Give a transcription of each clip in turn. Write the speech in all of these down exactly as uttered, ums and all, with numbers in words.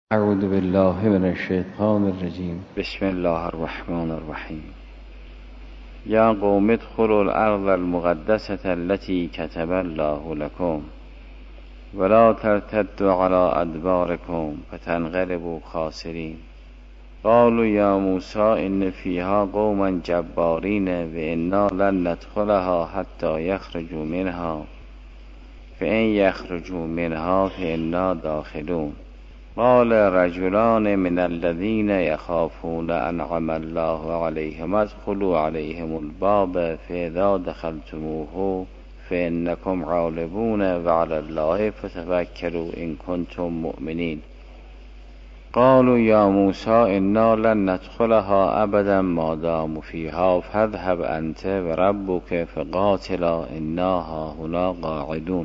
اعوذ بالله من الشیطان الرجیم. بسم الله الرحمن الرحیم. یا قوم ادخلوا الارض المقدسة التي كتب الله لكم ولا ترتدوا على ادباركم فتنقلبوا خاسرین. قالوا یا موسی ان فیها قوما جبارین وانا لن ندخلها حتى یخرجوا منها فان یخرجوا منها فانا داخلون. قال رجلان من الذين يخافون انعم الله عليهم ادخلوا عليهم الباب فاذا دخلتموه فانكم غالبون وعلى الله فتوكلوا ان كنتم مؤمنين. قالوا يا موسى انا لن ندخلها ابدا ما داموا فيها فاذهب انت وربك فقاتلا انا هاهنا قاعدون.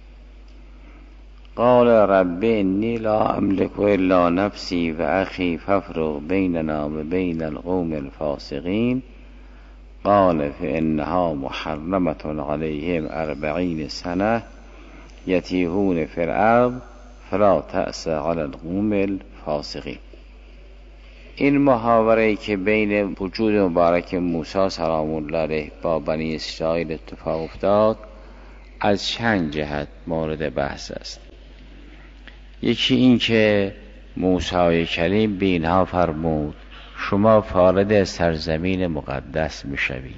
قال رب انی لا املك الا نفسی و اخی فافرق بیننا و بین القوم الفاسقین. قال فانها محرمة علیهم اربعین سنه یتیهون فی الارض فلا تأس علی القوم الفاسقین. این محاوره که بین وجود مبارک موسی سلام الله علیه با بنی اسرائیل اتفاق افتاد از چند جهت مورد بحث است. یکی این که موسی کریم به اینها فرمود شما وارد سرزمین مقدس میشوید.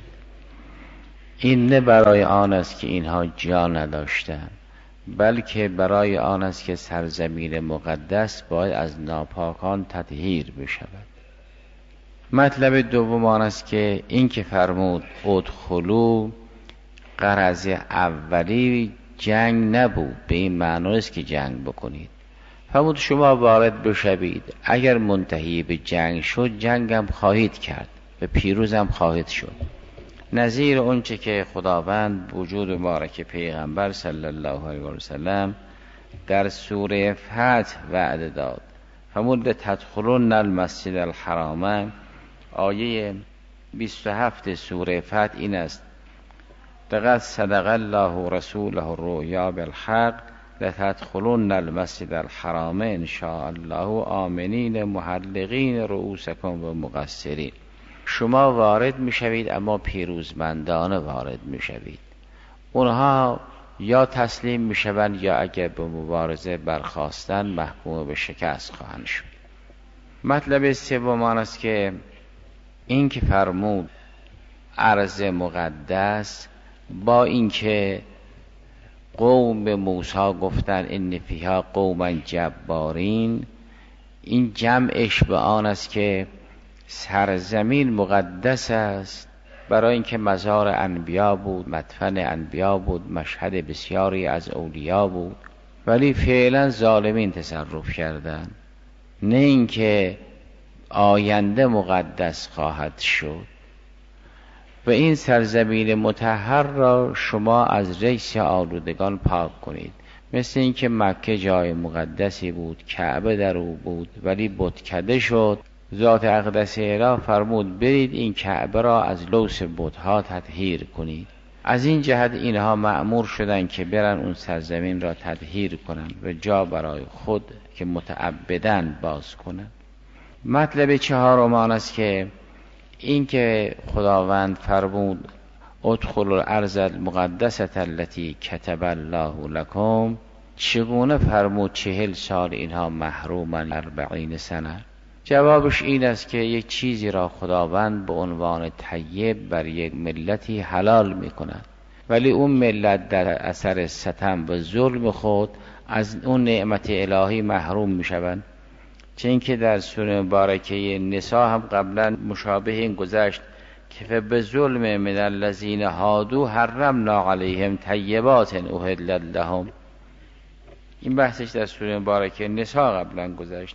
این نه برای آن است که اینها جا نداشتند، بلکه برای آن است که سرزمین مقدس باید از ناپاکان تطهیر بشود. مطلب دوم آن است که این که فرمود ادخلوا غرض اولی جنگ نبود، به این معنی است که جنگ بکنید. فرمود شما وارد بشوید، اگر منتهی به جنگ شد جنگم خواهید کرد و پیروزم خواهید شد. نظیر اونچه که خداوند وجود مبارک پیغمبر صلی الله علیه و سلم در سوره فتح وعده داد. فرمود تدخلون المسجد الحرام. آیه بیست و هفت سوره فتح این است: لقد صدق الله رسوله الرؤیا بالحق لتدخلون المسجد الحرام ان شاء الله آمنین محلقین رؤوسکم و مقصرین. شما وارد میشوید اما پیروزمندانه وارد میشوید. اونها یا تسلیم میشوند یا اگر به مبارزه برخاستن محکوم به شکست خواهند شد. مطلب سوم آن است که این که فرمود ارض مقدس، با اینکه قوم موسی گفتن ان فیها قوما جبارین، این جمعش به آن است که سرزمین مقدس است، برای اینکه مزار انبیا بود، مدفن انبیا بود، مشهد بسیاری از اولیا بود، ولی فعلا ظالمین تصرف کردن، نه اینکه آینده مقدس خواهد شد. و این سرزمین مطهر را شما از ریش آلودگان پاک کنید. مثل اینکه مکه جای مقدسی بود، کعبه در او بود، ولی بتکده شد. ذات اقدس اله فرمود برید این کعبه را از لوث بتها تطهیر کنید. از این جهت اینها مأمور شدن که برن اون سرزمین را تطهیر کنند و جا برای خود که متعبدن باز کنند. مطلب چهارم آن است که این که خداوند فرمود ادخلوا الارض المقدسة التي كتب الله لكم، چگونه فرمود چهل سال اینها محرومن اربعین سنه؟ جوابش این است که یک چیزی را خداوند به عنوان طیب بر یک ملتی حلال می کند، ولی اون ملت در اثر ستم و ظلم خود از اون نعمت الهی محروم می شوند. چون که در سوره مبارکه نساء هم قبلا مشابه این گذشت که به ظلم من الذین هادوا حرمنا علیهم طیبات احلت لهم. این بحثش در سوره مبارکه نساء قبلا گذشت.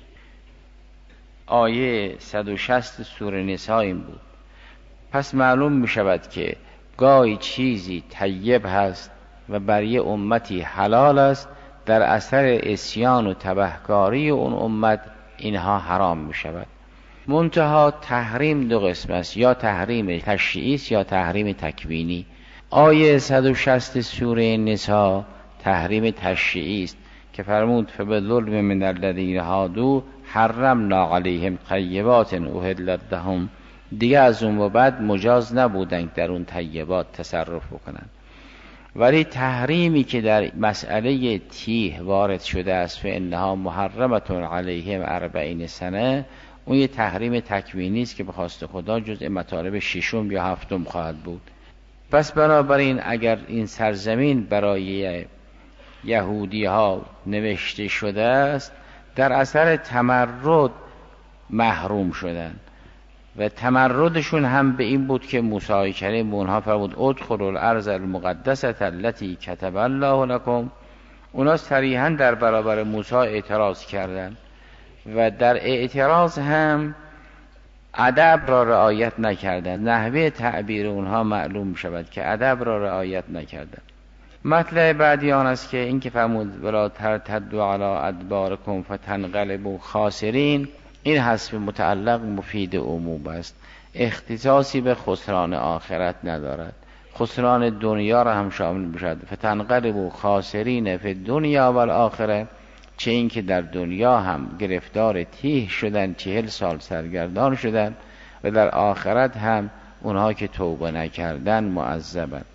آیه صد و شصت سوره نساء این بود. پس معلوم می شود که گاهی چیزی طیب هست و بر یه امتی حلال است، در اثر عصیان و تبهکاری اون امت اینها حرام می شود. منتها تحریم دو قسم است، یا تحریم تشریعی است یا تحریم تکوینی. آیه صد و شصت سوره نساء تحریم تشریعی است که فرمود فبظلم من الذین هادوا حرمنا علیهم طیبات احلت لهم، دیگه از اون و بعد مجاز نبودن در اون طیبات تصرف بکنن. ولی تحریمی که در مسئله تیه وارد شده است فانها محرمة علیهم اربعین سنه، اون یه تحریم تکوینی است که به خواست خدا جزء مطالب ششم یا هفتم خواهد بود. پس بنابراین اگر این سرزمین برای یهودی ها نوشته شده است، در اثر تمرد محروم شدن و تمردشون هم به این بود که موسی کریم اونها فرمود ادخلوا الارض المقدسه التي كتب الله لكم. اونا صریحا در برابر موسی اعتراض کردند و در اعتراض هم ادب را رعایت نکردند. نحوه تعبیر اونها معلوم می شود که ادب را رعایت نکردند. مطلب بعدی آن است که این که فرمود ولا ترتدوا علی ادبارکم فتنقلبوا خاسرین، این حذف متعلق مفید عموم است، اختصاصی به خسران آخرت ندارد، خسران دنیا را هم شامل می‌شود. فتنقلبوا خاسرین فی الدنیا و الاخره، چه این که در دنیا هم گرفتار تیه شدن، چهل سال سرگردان شدن و در آخرت هم اونها که توبه نکردن معذبند.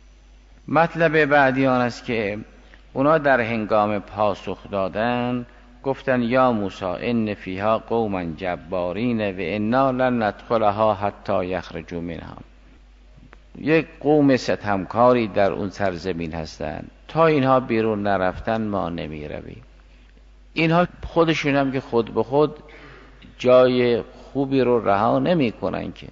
مطلب بعدی آن است که اونا در هنگام پاسخ دادن گفتن یا موسی ان فیها قوما جبارین و انا لن ندخلها حتی یخرجوا منها، یک قوم ستمکاری در اون سرزمین هستند، تا اینها بیرون نرفتن ما نمی رویم. اینها خودشون هم که خود به خود جای خوبی رو رها نمی کنن که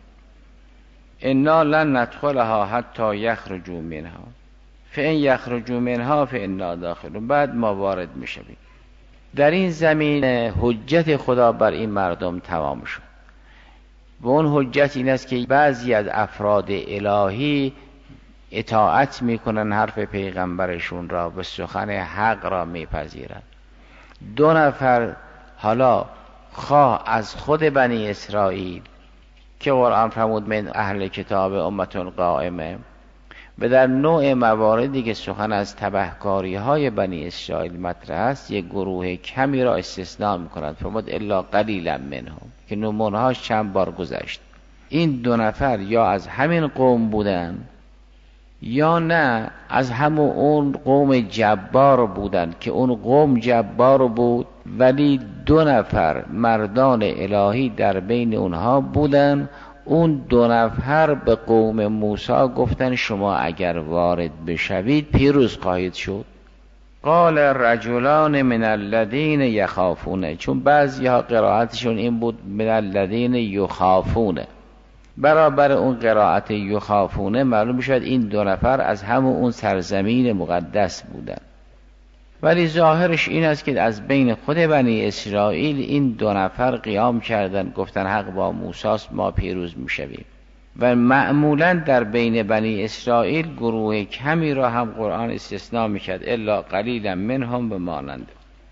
انا لن ندخلها حتی یخرجوا منها فان یخرجوا منها فانا داخلون، بعد ما وارد می شویم. در این زمین حجت خدا بر این مردم تمام شد و اون حجت این است که بعضی از افراد الهی اطاعت میکنن حرف پیغمبرشون را و سخن حق را میپذیرن. دو نفر حالا خواه از خود بنی اسرائیل که قرآن فرمود من اهل کتاب امتون قائمه، و در نوع مواردی که سخن از تبهکاری های بنی اسرائیل مطرح است، یک گروه کمی را استثناء میکنند، فرمود الا قلیلا منهم که نمونهاش چند بار گذشت. این دو نفر یا از همین قوم بودن یا نه از همون اون قوم جبار بودن که اون قوم جبار بود، ولی دو نفر مردان الهی در بین اونها بودن. اون دو نفر به قوم موسی گفتن شما اگر وارد بشوید پیروز خواهید شد. قال رجلان من الذین یخافون، چون بعضی ها قرائتشون این بود من الذین یخافون، برابر اون قرائت یخافون معلوم شد این دو نفر از همون اون سرزمین مقدس بودن، ولی ظاهرش این است که از بین خود بنی اسرائیل این دو نفر قیام کردن گفتن حق با موسی است، ما پیروز میشویم. و معمولا در بین بنی اسرائیل گروه کمی را هم قرآن استثناء میکرد الا قلیلا منهم به مانند.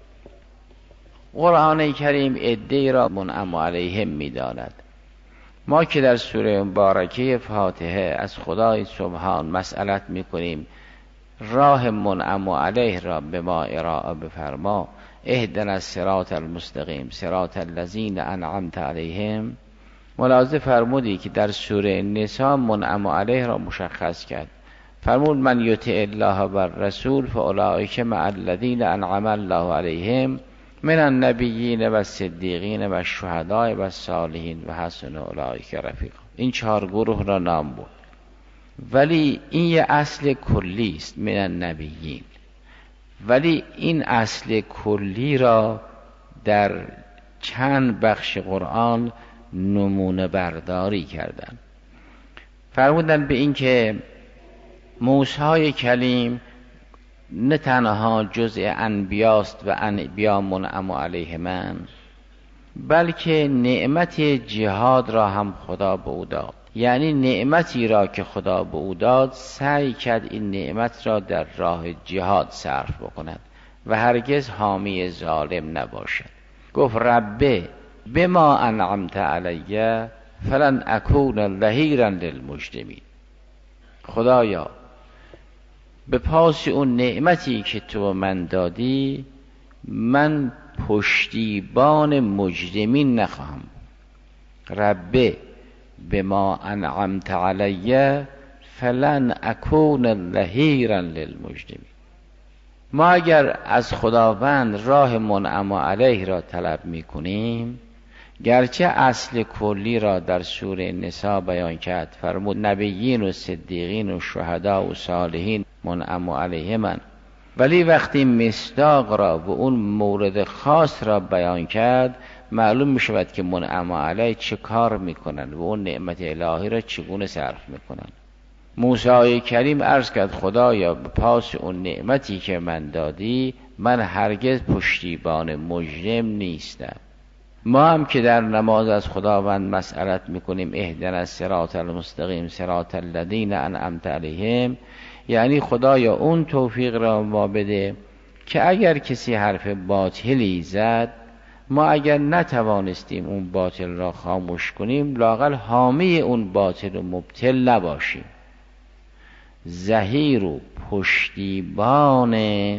قرآن کریم عده‌ای را منعم علیهم میداند. ما که در سوره مبارکه فاتحه از خدای سبحان مسئلت میکنیم راه منعم علیه را به ما ارائه بفرما، اهدنا الصراط المستقیم صراط الذین انعمت علیهم، ملاحظه فرمودی که در سوره نساء منعم علیه را مشخص کرد، فرمود من یطع الله و الرسول فاولئک مع الذین انعم الله علیهم من النبیین و الصدیقین و الشهداء و الصالحین و حسن اولئک رفیقا. این چهار گروه را نام بود، ولی این یه اصل کلی است من النبیین، ولی این اصل کلی را در چند بخش قرآن نمونه برداری کردن. فرمودن به این که موسی کلیم نه تنها جزء انبیاست و انبیا منعم علیهم، بلکه نعمت جهاد را هم خدا به او داد. یعنی نعمتی را که خدا به او داد سعی کرد این نعمت را در راه جهاد صرف بکند و هرگز حامی ظالم نباشد. گفت ربه بما انعمت علیه فلن اکون ظهیرا للمجرمین، خدایا به پاس اون نعمتی که تو من دادی من پشتیبان مجرمین نخواهم. رب بما انعمت علی فلن اکون ظهیرا للمجرمین. ما اگر از خداوند راه منعم علیه را طلب می کنیم، گرچه اصل کلی را در سوره نساء بیان کرد، فرمود نبیین و صدیقین و شهدا و صالحین منعم علیه من، ولی وقتی مصداق را و اون مورد خاص را بیان کرد، معلوم می شود که منعم علیه چه کار می کنند و اون نعمت الهی را چگونه صرف می کنند. موسی کریم عرض کرد خدایا به پاس اون نعمتی که من دادی، من هرگز پشتیبان مجرم نیستم. ما هم که در نماز از خداوند مسئلت میکنیم اهدنا الصراط المستقیم صراط الذین انعمت علیهم، یعنی خدایا اون توفیق را ما بده که اگر کسی حرف باطلی زد، ما اگر نتوانستیم اون باطل را خاموش کنیم، لااقل حامی اون باطل و مبتل نباشیم. ظهیر و پشتیبان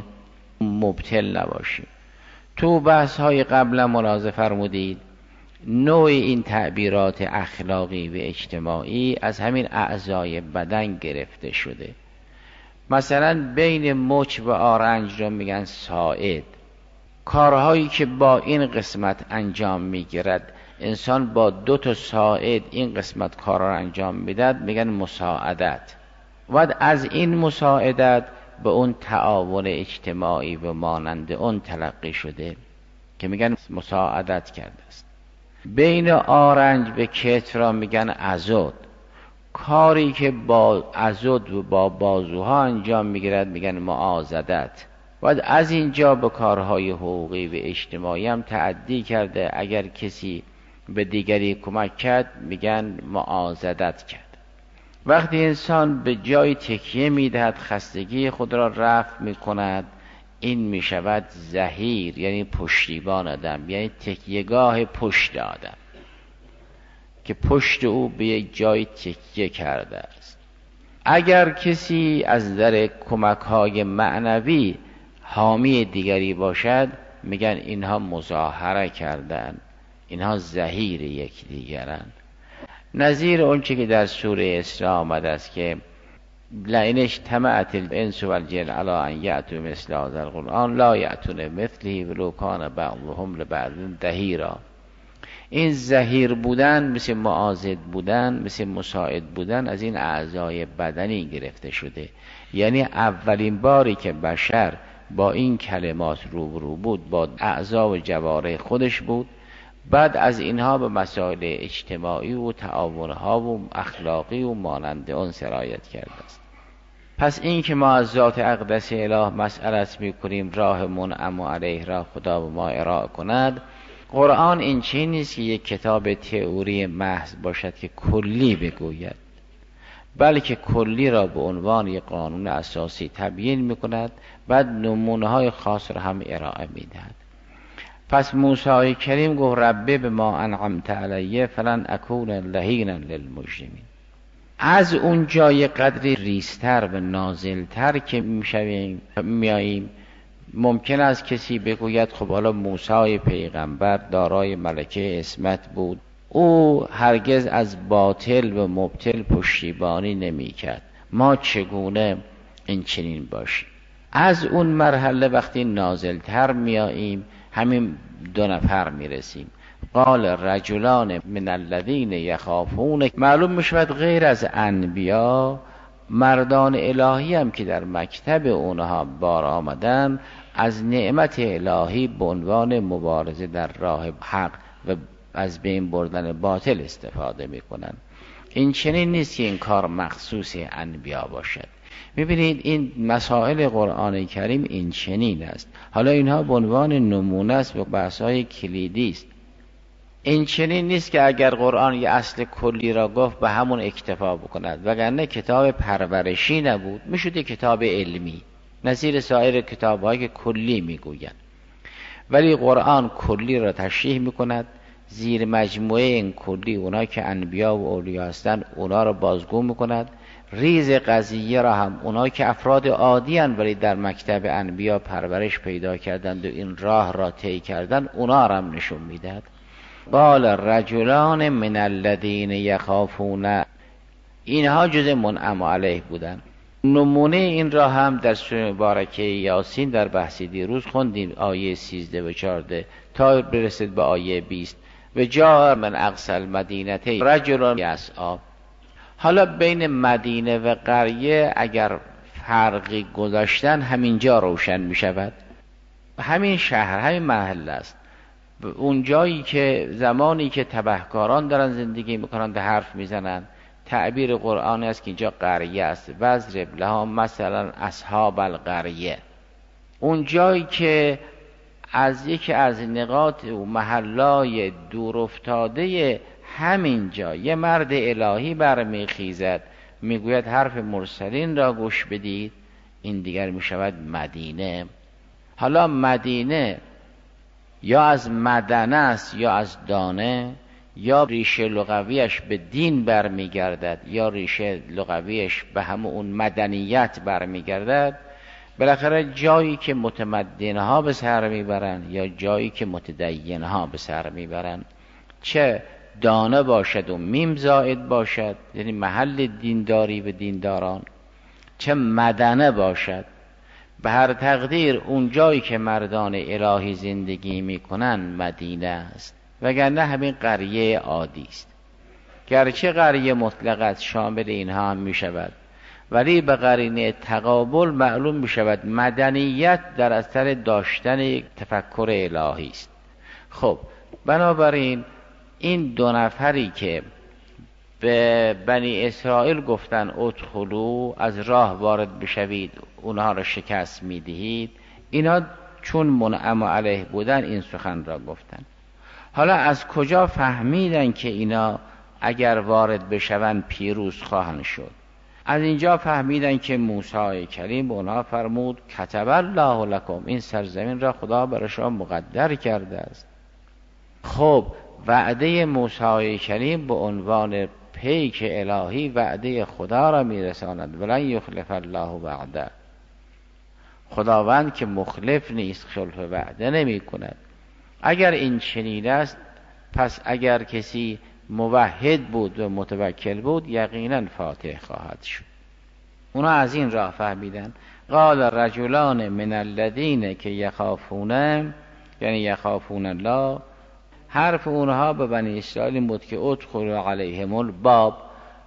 مبتل نباشیم. تو بحث های قبلا ملاحظه فرمودید نوع این تعبیرات اخلاقی و اجتماعی از همین اعضای بدن گرفته شده. مثلا بین مچ و آرنج را میگن ساعد. کارهایی که با این قسمت انجام میگیرد، انسان با دو تا ساعد این قسمت کار را انجام میداد، میگن مساعدت. و از این مساعدت به اون تعاون اجتماعی و مانند اون تلقی شده که میگن مساعدت کرده است. بین آرنج به کتف را میگن عضد. کاری که با عضد و با بازوها انجام میگیرد میگن معاضدت. و از اینجا به کارهای حقوقی و اجتماعی هم تعدی کرده. اگر کسی به دیگری کمک کرد میگن معاضدت کرد. وقتی انسان به جای تکیه میدهد خستگی خود را رفع میکند، این میشود ظهیر، یعنی پشتیبان آدم، یعنی تکیهگاه پشت آدم که پشت او به یک جای تکیه کرده است. اگر کسی از در کمک‌های معنوی حامی دیگری باشد، میگن اینها مظاهره کردن، اینها ظهیر یکدیگرند. نظیر اون چی که در سوره اسراء آمده است که لئن اجتمعت الانس والجن علی ان یأتوا مثل هذا القرآن لا یأتون مثله ولو کان بعضهم لبعض ظهیرا. این ظهیر بودن مثل معاضد بودن، مثل مساعد بودن از این اعضای بدنی گرفته شده. یعنی اولین باری که بشر با این کلمات روبرو بود با اعضا و جوارح خودش بود، بعد از اینها به مسائل اجتماعی و تعاونها و اخلاقی و مانند اون سرایت کرده است. پس این که ما از ذات اقدس اله مسئلت میکنیم راه منعم علیه را خدا به ما ارائه کند، قرآن این چیز نیست که یک کتاب تئوری محض باشد که کلی بگوید، بلکه کلی را به عنوان یک قانون اساسی تبیین میکند، بعد نمونه های خاص را هم ارائه میدهد. پس موسی کریم گفت رب بما انعمت علیه فلن اکون ظهیرا للمجرمین. از اون جای قدری ریستر و نازلتر که میشویم میاییم، ممکن است کسی بگوید خب حالا موسی پیغمبر دارای ملکه عصمت بود، او هرگز از باطل و مبتل پشتیبانی نمی کرد، ما چگونه این چنین باشیم؟ از اون مرحله وقتی نازلتر میاییم همین دو نفر میرسیم. قال رجلان من الذین یخافون، معلوم میشود غیر از انبیا مردان الهی هم که در مکتب اونها بار آمدن از نعمت الهی به عنوان مبارزه در راه حق و از بین بردن باطل استفاده میکنن. این چنین نیست که این کار مخصوص انبیا باشد. میبینید این مسائل قرآن کریم این چنین است. حالا اینها به عنوان نمونه است و بحث‌های کلیدی است. این چنین نیست که اگر قرآن یه اصل کلی را گفت به همون اکتفا بکند، وگرنه کتاب پرورشی نبود، میشد کتاب علمی نظیر سایر کتاب‌هایی که کلی میگویند. ولی قرآن کلی را تشریح میکند، زیر مجموعه این کلی اونا که انبیا و اولیا هستند اونا را بازگو میکند، ریز قضیه را هم اونا که افراد عادی هن ولی در مکتب انبیا پرورش پیدا کردند و این راه را طی کردند، اونا را هم نشون میداد. قال رجلان من الذین یخافون، اینها جز منعم علیه بودن. نمونه این را هم در سوره مبارکه یاسین در بحث دیروز خوندیم، آیه سیزده و چهارده تا برسید به آیه بیست. و جاء من اقصی المدینه رجل یسعی. حالا بین مدینه و قریه اگر فرقی گذاشتن همینجا روشن می شود. همین شهر، همین محل است. اون جایی که زمانی که تبهکاران دارن زندگی میکنن ده حرف میزنن، تعبیر قرآن است که اینجا قریه است. وضرب لها مثلا اصحاب القریه. اون جایی که از یکی از نقاط و محلای دور افتاده همین جا یه مرد الهی برمیخیزد میگوید حرف مرسلین را گوش بدید، این دیگر میشود مدینه. حالا مدینه یا از مدنه است یا از دانه، یا ریشه لغویش به دین برمیگردد یا ریشه لغویش به همون اون مدنیت برمیگردد. بالاخره جایی که متمدنها به سر میبرن یا جایی که متدینها به سر میبرن، چه دانه باشد و میم زائد باشد یعنی محل دینداری و دینداران، چه مدنه باشد، به هر تقدیر اون جایی که مردان الهی زندگی میکنن مدینه است، وگرنه همین قریه عادی است. گرچه قریه مطلقت شامل اینها هم میشود، ولی به قرینه تقابل معلوم میشود مدنیت در اثر داشتن تفکر الهی است. خب بنابراین این دو نفری که به بنی اسرائیل گفتن ادخلوا، از راه وارد بشوید، اونها را شکست میدهید، اینا چون منعم علیه بودن این سخن را گفتن. حالا از کجا فهمیدن که اینا اگر وارد بشوند پیروز خواهند شد؟ از اینجا فهمیدن که موسی کلیم به اونها فرمود کتب الله لکم، این سرزمین را خدا برای شما مقدر کرده است. خب وعده موسی کلیم به عنوان پیک الهی وعده خدا را میرساند، ولن یخلف الله وعده. خداوند که مخلف نیست، خلف وعده نمی کند. اگر این چنین است، پس اگر کسی موحد بود و متوکل بود یقینا فاتح خواهد شد. اونا از این راه فهمیدن. قال رجلان من الذین که یخافون، یعنی یخافون الله، حرف اونها به بنی اسرائیل بود که ادخلوا علیهم الباب.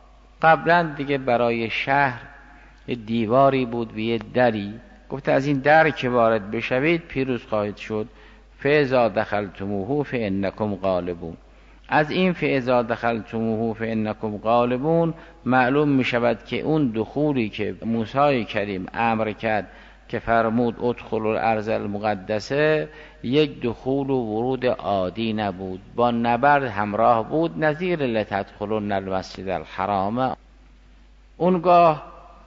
قبلا دیگه برای شهر دیواری بود و یه دری، گفت از این در که وارد بشوید پیروز خواهید شد. فاذا دخلتموه فانکم غالبون. از این فاذا دخلتموه فانکم غالبون معلوم می شود که اون دخولی که موسی کریم امر کرد که فرمود ادخلوا الارض المقدسه، یک دخول و ورود عادی نبود، با نبرد همراه بود، نظیر لتدخلن المسجد الحرام. اونگاه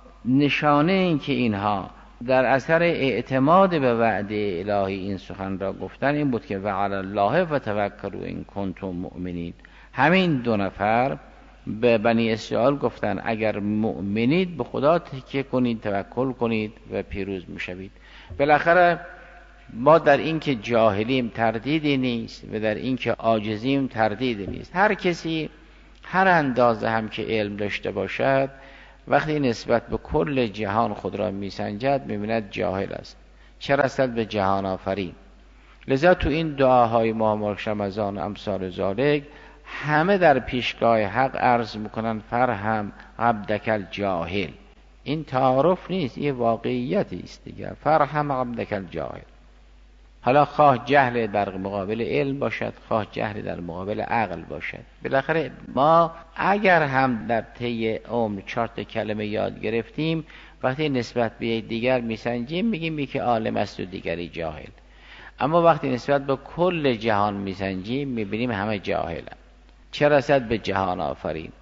نشانه این که اینها در اثر اعتماد به وعده الهی این سخن را گفتن این بود که وعلی الله فتوکلوا ان کنتم مؤمنین. همین دو نفر به بنی اسرائیل گفتن اگر مؤمنید به خدا تکیه کنید، توکل کنید و پیروز میشوید. بالاخره ما در این که جاهلیم تردیدی نیست و در این که عاجزیم تردیدی نیست. هر کسی هر اندازه هم که علم داشته باشد، وقتی نسبت به کل جهان خود را میسنجد میبیند جاهل است، چه رسد به جهان آفرین. لذا تو این دعاهای ماه مبارک رمضان امثال ذالک همه در پیشگاه حق عرض میکنن فرهم عبدک الجاهل. این تعارف نیست، این واقعیتی است دیگه. فرهم عبدک الجاهل. حالا خواه جهل در مقابل علم باشد، خواه جهل در مقابل عقل باشد. بالاخره ما اگر هم در طی عمر چهار تا کلمه یاد گرفتیم، وقتی نسبت به دیگر میسنجیم میگیم یکی عالم است و دیگری جاهل. اما وقتی نسبت به کل جهان میسنجیم میبینیم همه جاهلن، چه رسد به جهان آفرین.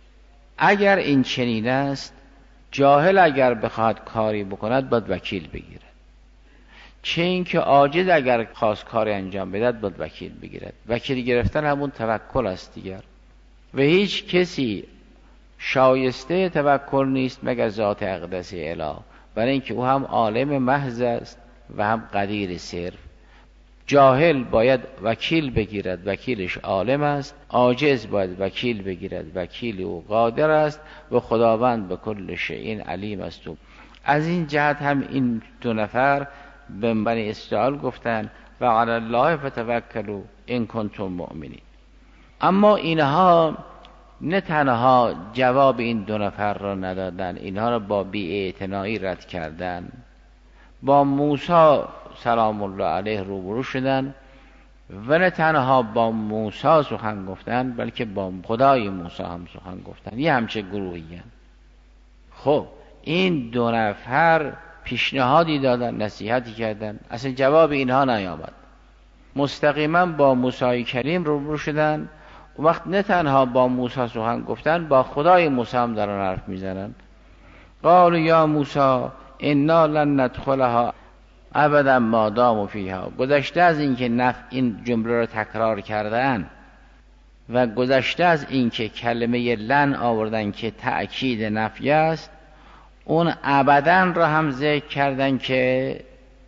اگر این چنین است، جاهل اگر بخواد کاری بکند باید وکیل بگیرد، چه این که عاجز اگر خواست کاری انجام بدهد باید وکیل بگیرد. وکیل گرفتن همون توکل است دیگر. و هیچ کسی شایسته توکل نیست مگر ذات اقدس اله، برای اینکه او هم عالم محض است و هم قدیر صرف. جاهل باید وکیل بگیرد، وکیلش عالم است. عاجز باید وکیل بگیرد، وکیل او قادر است. و خداوند به کل شیء علیم است. و از این جهت هم این دو نفر به بنی اسرائیل گفتن و علی الله فتوکلوا ان کنتم مؤمنین. اما اینها نه تنها جواب این دو نفر را ندادن، اینها را با بی‌اعتنایی رد کردن. با موسی سلام الله علیه روبرو شدن و نه تنها با موسی سخن گفتن بلکه با خدای موسی هم سخن گفتن. یه همچه گروهی هم. خب این دو نفر پیشنهادی دادن، نصیحتی کردن، اصلا جواب اینها نیامد. مستقیما با موسی کریم روبرو شدن. و وقت نه تنها با موسی سخن گفتن، با خدای موسی هم دارن حرف میزنن. قالوا یا موسی انا لن ندخلها ابدا ما داموا فیها. گذشته از اینکه نف این جمله رو تکرار کردن و گذشته از اینکه کلمه لن آوردن که تأکید نفی است، اون ابدا را هم ذکر کردن که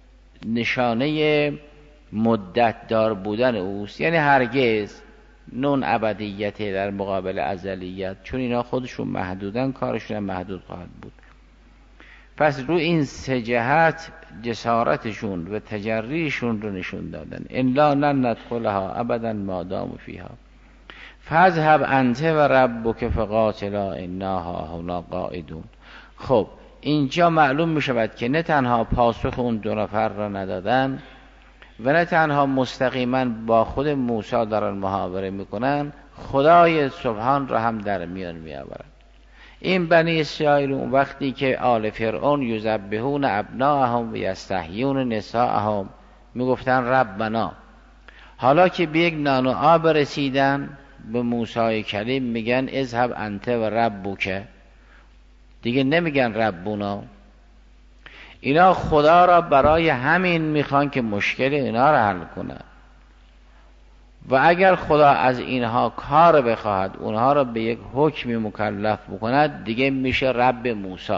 نشانه مدت دار بودن اوست، یعنی هرگز. نون ابدیت در مقابل ازلیت، چون اینا خودشون محدودن، کارشون محدود خواهد بود. پس رو این سه جهت جسارتشون و تجریشون رو نشون دادن. الا لن ندخلها ابدا ما داموا فیها فاذهب انت و ربک فقاتلا انا هاهنا قاعدون. خب اینجا معلوم می شود که نه تنها پاسخ اون دو نفر را ندادن و نه تنها مستقیما با خود موسی دارن محاوره میکنن، خدای سبحان را هم در میان می آورن. این بنی اسرائیل اون وقتی که آل فرعون یذبحون ابناءهم و یستحیون نساءهم میگفتن ربنا، حالا که به یک نان و آب رسیدن به موسی کلیم میگن اذهب انت و ربک، دیگه نمیگن ربونا. اینا خدا را برای همین میخوان که مشکل اینا را حل کنه و اگر خدا از اینها کار بخواهد اونها را به یک حکمی مکلف بکند، دیگه میشه رب موسی.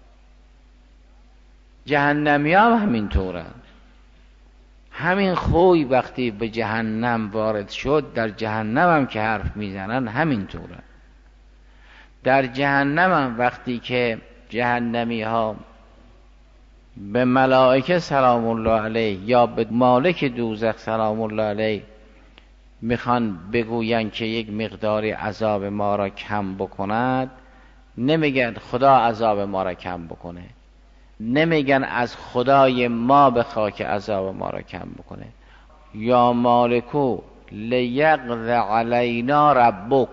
جهنمی هم همین طورن. همین خوی وقتی به جهنم وارد شد، در جهنم هم که حرف میزنن همین طورن. در جهنم هم وقتی که جهنمی ها به ملائکه سلام الله علیه یا به مالک دوزخ سلام الله علیه میخوان بگوین که یک مقداری عذاب ما را کم بکند، نمیگن خدا عذاب ما را کم بکنه، نمیگن از خدای ما بخوا که عذاب ما را کم بکنه. یا مالکو لیقض علینا ربک،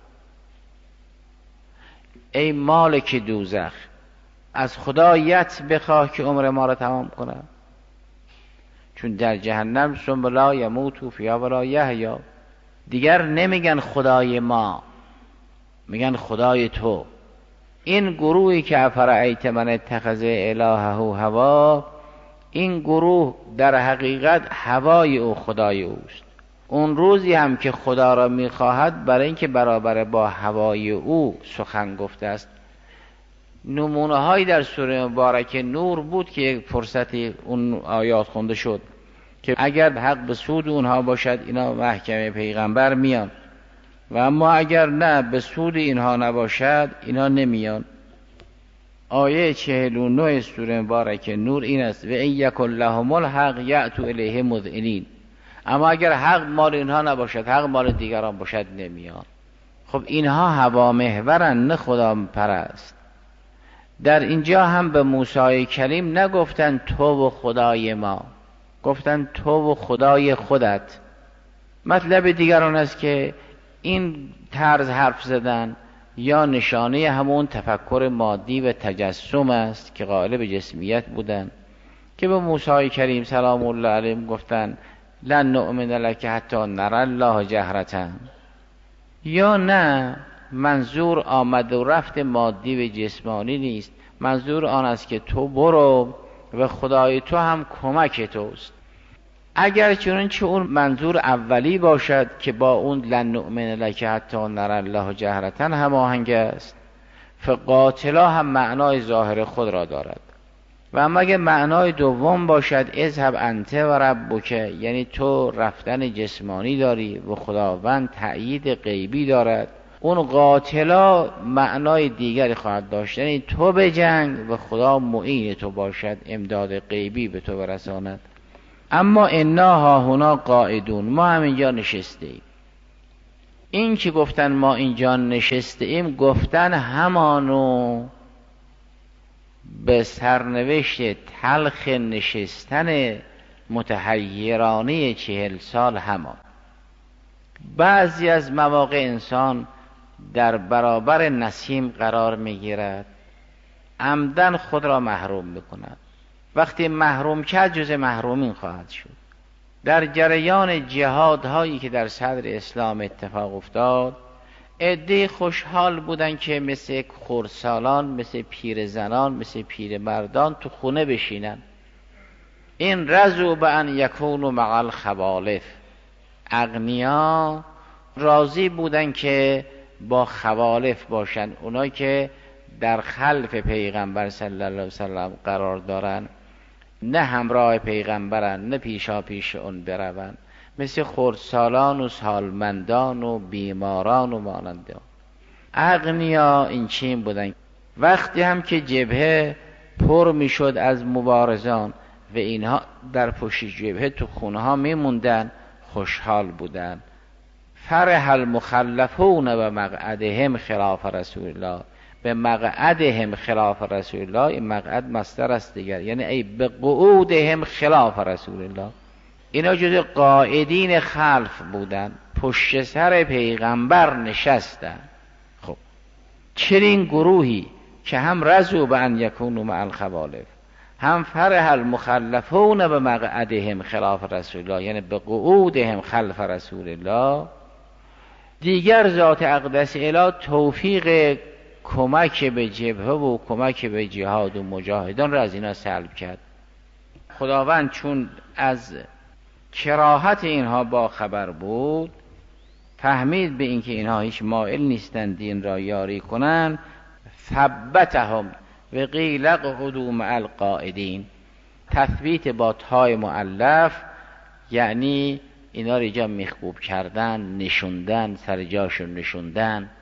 ای مالک دوزخ از خدایت بخواه که عمر ما را تمام کنه. چون در جهنم ثم لا یموت فیها ولا یحیا، دیگر نمیگن خدای ما، میگن خدای تو. این گروهی که افرأیت من اتخذ الهه هوا، این گروه در حقیقت هوای او خدای اوست. اون روزی هم که خدا را میخواهد برای اینکه برابر با هوای او سخن گفته است. نمونه هایی در سوره مبارک نور بود که یک فرصتی اون آیات خونده شد که اگر حق به سود اونها باشد اینا محکمه پیغمبر میان و اما اگر نه به سود اینها نباشد اینا نمیان. آیه چهل و نه سوره مبارک نور این است: و این یکن لهم الحق یأتوا الیه مذعنین. اما اگر حق مال اینها نباشد، حق مال دیگران باشد، نمیان. خب اینها هوا محورن، نه خدا پرست. در اینجا هم به موسی کلیم نگفتن تو و خدای ما، گفتن تو و خدای خودت. مطلب دیگران است که این طرز حرف زدن یا نشانه همون تفکر مادی و تجسم است که قائل به جسمیت بودن، که به موسی کریم سلام الله علیه گفتن لن نؤمن لک حتی نری الله جهرة. یا نه منظور آمد و رفت مادی و جسمانی نیست، منظور آن است که تو برو و خدای تو هم کمک توست. اگر چنانچه اون منظور اولی باشد که با اون لن نؤمن لک حتی نری الله جهرة هماهنگ است، فقاتلا هم معنای ظاهر خود را دارد. و اما اگه معنای دوم باشد اذهب انت و ربک، یعنی تو رفتن جسمانی داری و خداوند تأیید غیبی دارد، اون قاتلا معنای دیگری خواهد داشت، یعنی تو به جنگ و خدا معین تو باشد، امداد غیبی به تو برساند. اما انا هاهنا قاعدون، ما هم اینجا نشسته ایم. این که گفتن ما اینجا نشسته ایم، گفتن همانو به سرنوشت تلخ نشستن متحیرانه چهل سال همان. بعضی از مواقع انسان در برابر نسیم قرار میگیرد، عمدن خود را محروم میکند. وقتی محروم کرد جز محرومین خواهد شد. در جریان جهادهایی که در صدر اسلام اتفاق افتاد، عده خوشحال بودن که مثل خردسالان، مثل پیرزنان، مثل پیرمردان تو خونه بشینن. این رضوا بان یکونوا مع الخوالف، اغنیا راضی بودن که با خوالف باشن، اونایی که در خلف پیغمبر صلی الله علیه وسلم قرار دارن، نه همراه پیغمبرن، نه پیشا پیش اون برون، مثل خردسالان و سالمندان و بیماران و ماننده. اغنیا این چین بودن. وقتی هم که جبهه پر می شد از مبارزان و اینها در پشت جبهه تو خونه ها می موندن، خوشحال بودن. فرح المخلفون و مقعدهم خلاف رسول الله، به مقعدهم خلاف رسول الله، این مقعد مصدر است دیگر، یعنی ای به قعودهم خلاف رسول الله. اینا جز قائدین خلف بودن، پشت سر پیغمبر نشستن. خب چنین گروهی که هم رضوا بان یکونوا مع الخوالف، هم فرح المخلفون به مقعدهم خلاف رسول الله، یعنی به قعودهم خلف رسول الله، دیگر ذات اقدس اله توفیق کمک به جبهه و کمک به جهاد و مجاهدان را از اینا سلب کرد. خداوند چون از کراهت اینها با خبر بود، فهمید به اینکه اینها هیچ مائل نیستند دین را یاری کنند، ثبتهم و قیل اقعدوا مع القاعدین. تثبیت با تای مؤلف یعنی اینا را اینجا مخبوب کردن، نشوندن، سر جاشون نشوندن.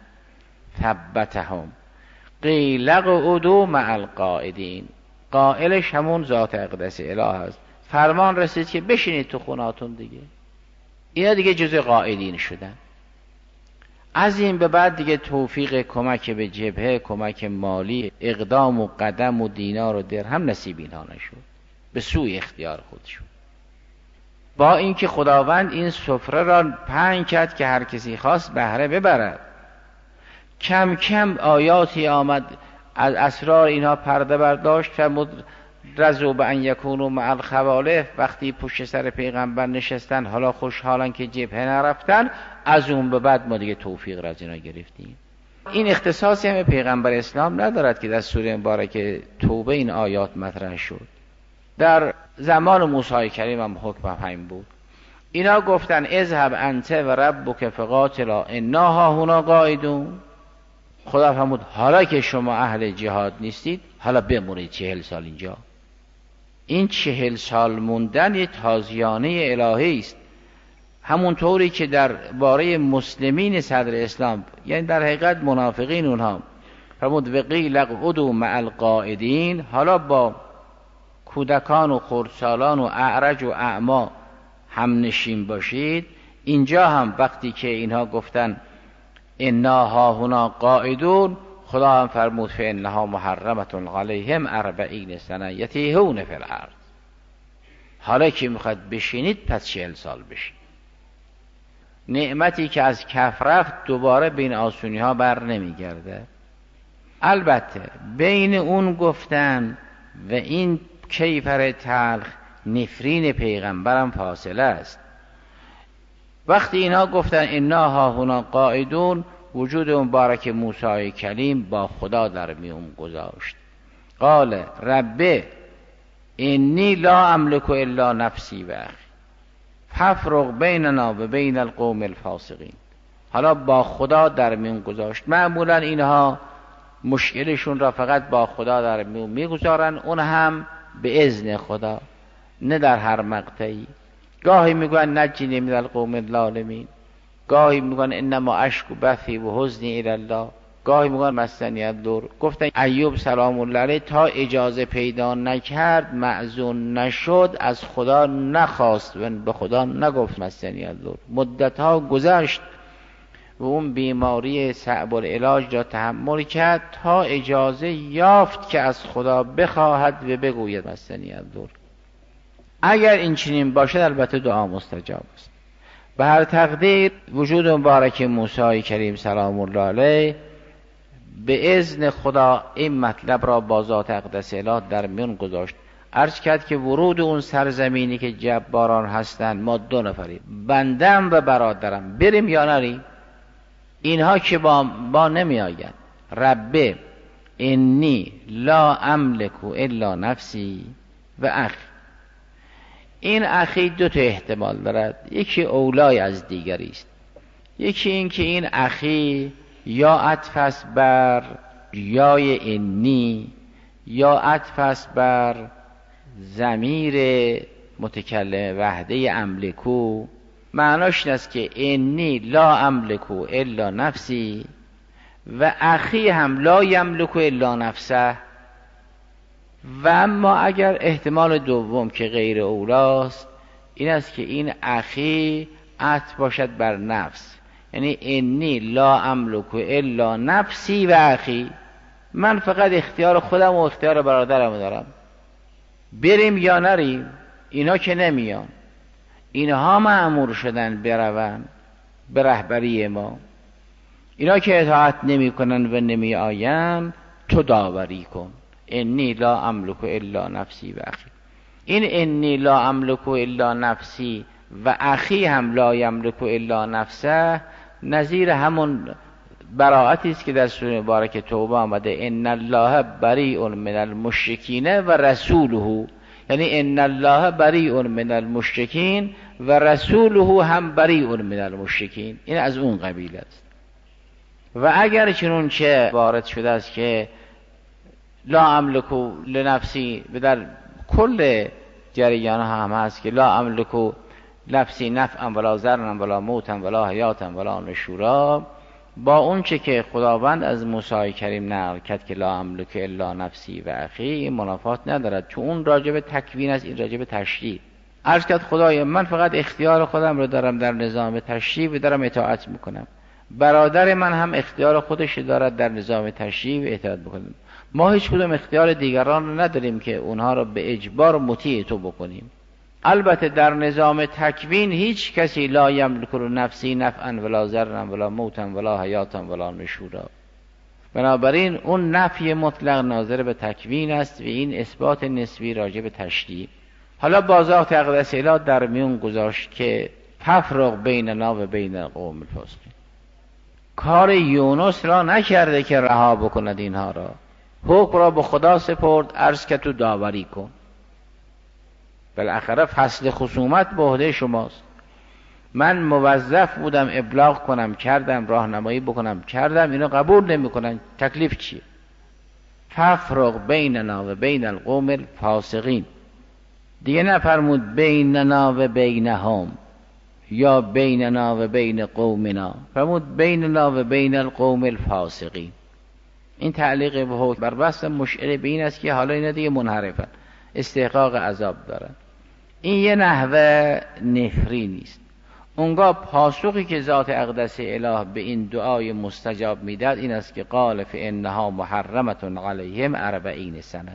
ثبتهم قیل اقعدوا مع القاعدین، قائلش همون ذات اقدس اله است. فرمان رسید که بشینید تو خوناتون دیگه. اینا دیگه جزء قائدین شدن. از این به بعد دیگه توفیق کمک به جبهه، کمک مالی، اقدام و قدم و دینار و درهم نصیب اینها نشد، به سوی اختیار خودشون. با اینکه خداوند این سفره را پهن کرد که هر کسی خواست بهره ببرد. کم کم آیاتی آمد از اسرار اینها پرده برداشت، فرمود رضوا بان یکونوا مع الخوالف. وقتی پشت سر پیغمبر نشستن، حالا خوشحالن که جبهه نرفتن، از اون به بعد ما دیگه توفیق را از اینا گرفتیم. این اختصاصی هم پیغمبر اسلام ندارد که در سوره مبارکه توبه این آیات مطرح شد. در زمان موسی کریم هم حکم همین بود. اینا گفتن اذهب انت و ربک فقاتلا انا هاهنا قاعدون. خدا فرمود حالا که شما اهل جهاد نیستید، حالا بمونید چهل سال اینجا. این چهل سال موندن یه تازیانه الهی است، همونطوری که در باره مسلمین صدر اسلام، یعنی در حقیقت منافقین اونها، فرمود وقیل اقعدوا مع القاعدین، حالا با کودکان و خردسالان و اعرج و اعما هم نشین باشید. اینجا هم وقتی که اینها گفتن انا هاهنا قاعدون، خدا هم فرمود فانها محرمة علیهم اربعین سنه یتیهون فی الارض. حالا که میخواد بشینید پس چهل سال بشین. نعمتی که از کف رفت دوباره بین آسونی ها بر نمیگرده. البته بین اون گفتن و این کیفر تلخ نفرین پیغمبرم فاصله است. وقتی اینا گفتن انا هاهنا قاعدون، وجود مبارک موسی کلیم با خدا در میون گذاشت. قال رب انی لا املک الا نفسی و اخی فافرق بیننا و بین القوم الفاسقین. حالا با خدا در میون گذاشت. معمولا اینها مشکلشون را فقط با خدا در میون میگذارن، اون هم به اذن خدا، نه در هر مقطعی. گاهی میگن نجینی من القوم الظالمین، گاهی میگن انما اشکو بثی و حزنی الی الله، گاهی میگن مسنی الضر. گفتن ایوب سلام الله علیه تا اجازه پیدا نکرد، معزون نشد، از خدا نخواست و به خدا نگفت مسنی الضر. مدت ها گذشت و اون بیماری صعب العلاج را تحمل کرد تا اجازه یافت که از خدا بخواهد و بگوید مسنی الضر. اگر این چنین باشد البته دعا مستجاب است. به هر تقدیر وجود مبارک موسی کریم سلام الله علیه به اذن خدا این مطلب را با ذات اقدس اله در میان گذاشت. عرض کرد که ورود اون سرزمینی که جباران هستند، ما دو نفریم، بندم و برادرم، بریم یا نریم؟ اینها که با با نمی آید. ربه انی لا املک الا نفسی و اخی. این اخی دو تا احتمال دارد، یکی اولای از دیگری است. یکی این که این اخی یا عطف است بر یای انی، یا عطف است بر ضمیر متکلم وحده املکو. معناش این است که انی لا املکو الا نفسی و اخی هم لا یملکو الا نفسه. و اما اگر احتمال دوم که غیر اولاست، این است که این اخی عطف باشد بر نفس، یعنی انی لا املکو الا نفسی و اخی، من فقط اختیار خودم و اختیار برادرم دارم، بریم یا نریم؟ اینا که نمیان، اینها مأمور شدن برون به رهبری ما، اینا که اطاعت نمی کنن و نمی آین تو داوری کن. انی لا املک الا نفسی و اخی. این انی لا املک الا نفسی و اخی هم لا یملک الا نفسه نظیر همون براءتی است که در سوره مبارکه توبه آمده، ان الله بریء من المشرکین و رسوله، یعنی ان الله بریء من المشرکین و رسوله هم بریء من المشرکین. این از اون قبیل است. و اگر چنون چه وارد شده است که لا املکو لنفسی، و در کل جریان هم هست که لا املکو نفسی نفعا ولا ضررا ولا موتا ولا حیاتا ولا نشورا، با اون چه که خداوند از موسی کریم نقل کرد که لا املک الا نفسی و اخی، منافات ندارد، چون اون راجب تکوین است، این راجب تشریع. عرض کرد خدای من فقط اختیار خودم رو دارم در نظام تشریع و دارم اطاعت میکنم، برادر من هم اختیار خودش دارد در نظام تشریع و اطاعت بکنم. ما هیچ کدوم اختیار دیگران رو نداریم که اونها رو به اجبار مطیع تو بکنیم. البته در نظام تکوین هیچ کسی لا یملک نفسی نفعا ولا ضررا ولا موتا ولا حیاتا ولا نشورا. بنابراین اون نفی مطلق ناظر به تکوین است و این اثبات نسبی راجع به تشریع. حالا با ذات اقدس اله در میون گذاشت که تفرق بیننا و بین القوم الفاسقین. کار یونس را نکرده که رها بکند اینها را، حکم را به خدا سپرد، عرض که تو داوری کن. بالاخره فصل خصومت به عهده شماست. من موظف بودم ابلاغ کنم، کردم، راهنمایی بکنم، کردم، اینو قبول نمیکنن، تکلیف چیه؟ تفرق بیننا و بین القوم الفاسقین. دیگه نفرمود بیننا و بینهم یا بیننا و بین قومنا، فرمود بیننا و بین القوم الفاسقین. این تعلیق به حکم بر بست مشعر به این است که حالا اینا دیگه منحرفن، استحقاق عذاب دارن. این یه نحوه نفری نیست. اونگاه پاسخی که ذات اقدس اله به این دعای مستجاب میداد این است که قال فانها محرمة علیهم اربعین سنه.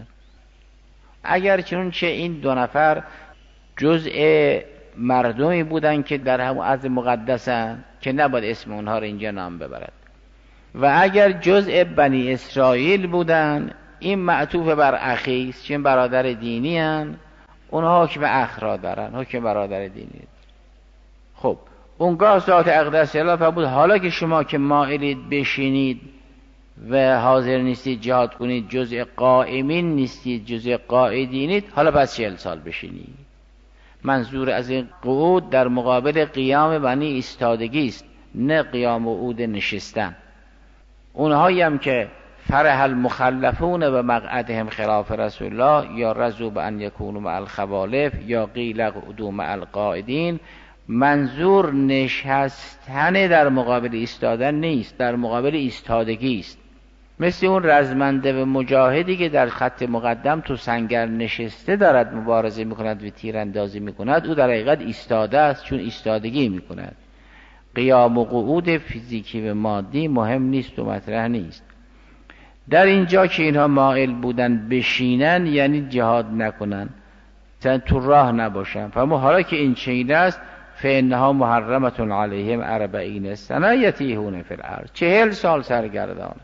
اگر چنانچه این دو نفر جزء مردمی بودن که در همون عهد مقدسن که نباید اسم اونها رو اینجا نام ببرد، و اگر جزء بنی اسرائیل بودن این معطوف بر اخی است، چون برادر دینی هن، اونها حکم اخ را دارن، حکم برادر دینی. خب اونگاه ذات اقدس اله فرمود حالا که شما که مائلید بشینید و حاضر نیستید جهاد کنید، جزء قائمین نیستید، جزء قائدینید، حالا پس چهل سال بشینید. منظور از این قعود در مقابل قیام بنی ایستادگی است، نه قیام و قعود نشستن. اونهایی هم که فرح المخلفون و مقعدهم خلاف رسول الله یا رضوا بان یکونوا مع الخوالف یا قیل اقعدوا مع القاعدین، منظور نشستن در مقابل ایستادن نیست، در مقابل ایستادگی است. مثل اون رزمنده و مجاهدی که در خط مقدم تو سنگر نشسته دارد مبارزه میکند و تیراندازی میکند، او در حقیقت ایستاده است چون ایستادگی میکند. قیام و قعود فیزیکی و مادی مهم نیست و مطرح نیست. در اینجا که اینها مائل بودن بشینن یعنی جهاد نکنن، تو راه نباشن. فما حالا که این چنین است فانها محرمة علیهم اربعین سنه یتیهون فی الارض، چهل سال سرگردان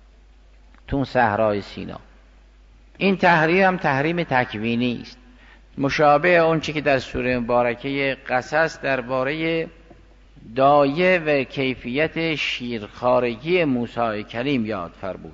تو صحرای سینا. این تحریم هم تحریم تکوینی است، مشابه اون چی که در سوره مبارکه قصص درباره دایه و کیفیت شیرخوارگی موسی کلیم یاد فرمود.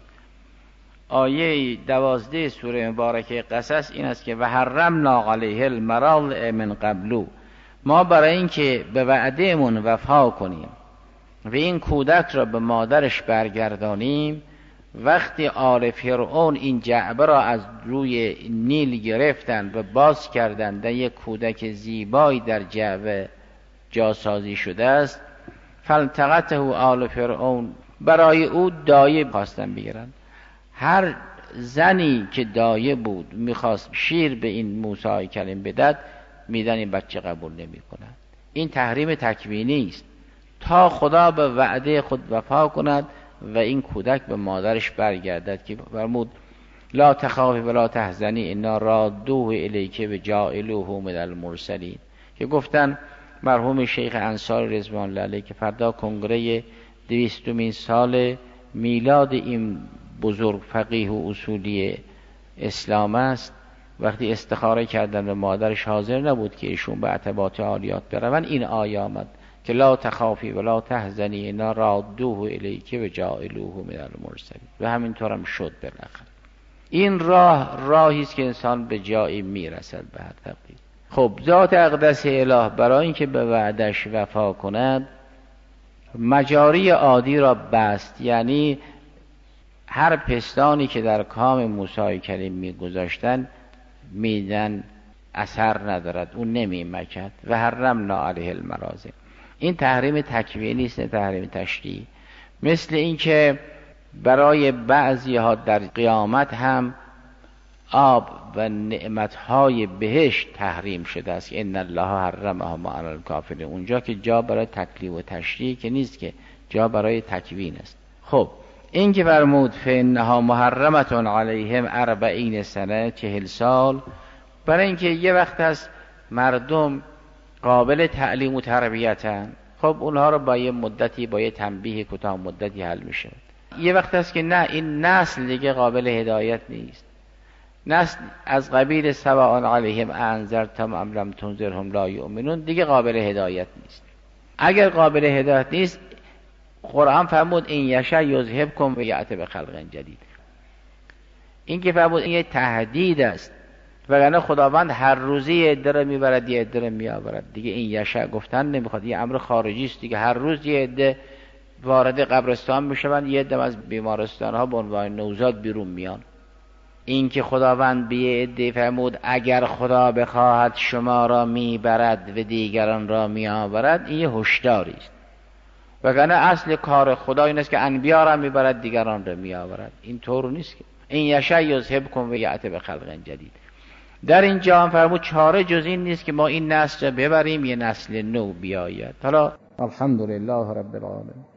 آیه دوازده سوره مبارکه قصص این است که و حرمنا علیه المراضع من قبلو، ما برای اینکه به وعدهمون وفا کنیم و این کودک را به مادرش برگردانیم، وقتی آل فرعون این جعبه را از روی نیل گرفتن و باز کردند و یک کودک زیبایی در جعبه جاسازی شده است، فالتقطه آل فرعون، برای او دایه خواستن بگیرن. هر زنی که دایه بود میخواست شیر به این موسی کلیم بدد، میدن این بچه قبول نمی کند. این تحریم تکوینی است تا خدا به وعده خود وفا کند و این کودک به مادرش برگردد که فرمود لا تخافی ولا تحزنی انا رادوه الیک و جاعلوه من المرسلین، که گفتن مرحوم شیخ انصاری رضوان الله علیه که فردا کنگره دویستمین سال میلاد این بزرگ فقیه و اصولی اسلام است، وقتی استخاره کردن و مادرش حاضر نبود که ایشون به عتبات عالیات برون، این آیه آمد که لا تخافی ولا تحزنی انا رادوه الیک و جاعلوه من المرسلین. و همینطور هم شد بالاخره. این راه راهی است که انسان به جایی میرسد به هر تقدیر. خب ذات اقدس اله برای اینکه به وعدش وفا کند مجاری عادی را بست، یعنی هر پستانی که در کام موسی کلیم میگذاشتن میدن اثر ندارد، اون نمی مکد. و حرمنا علیه المراضع، این تحریم تکوینی است نه تحریم تشریعی. مثل اینکه برای بعضی ها در قیامت هم آب و نعمتهای بهشت تحریم شده است، ان الله حرمها علی الکافرین، اونجا که جا برای تکلیف و تشریع که نیست، که جا برای تکوین است. خب این که فرمود فانها محرمة علیهم اربعین سنه، چهل سال، برای اینکه یه وقت هست مردم قابل تعلیم و تربیتن، خب اونها رو با یه مدتی با یه تنبیه کوتاه مدتی حل میشه. یه وقت هست که نه، این نسل دیگه قابل هدایت نیست، نسل از قبیل سواء علیهم انذرتم ام لم تنذرهم لا یؤمنون، دیگه قابل هدایت نیست. اگر قابل هدایت نیست، قرآن فرمود این یشاء یذهبکم و یأتی بخلق جدید. این که فرمود این یه تهدید است، وگرنه خداوند هر روزی یه عده رو میبرد یه عده رو میآورد. دیگه این یشاء گفتن نمیخواد، یه امر خارجی است دیگه. هر روز یه عده وارد قبرستان میشوند، یه عده از بیمارستان ها به عنوان نوزاد بیرون میان. این که خداوند به یه عده فرمود اگر خدا بخواهد شما را میبرد و دیگران را میآورد، این یه هشداری است. وگرنه اصل کار خدا این است که انبیا را میبرد دیگران را میآورد. این طور نیست که این یشاء یذهبکم و یأتی بخلق جدید. در اینجا هم فرمود چاره جز این نیست که ما این نسل را ببریم یه نسل نو بیاید. حالا الحمدلله رب العالمین.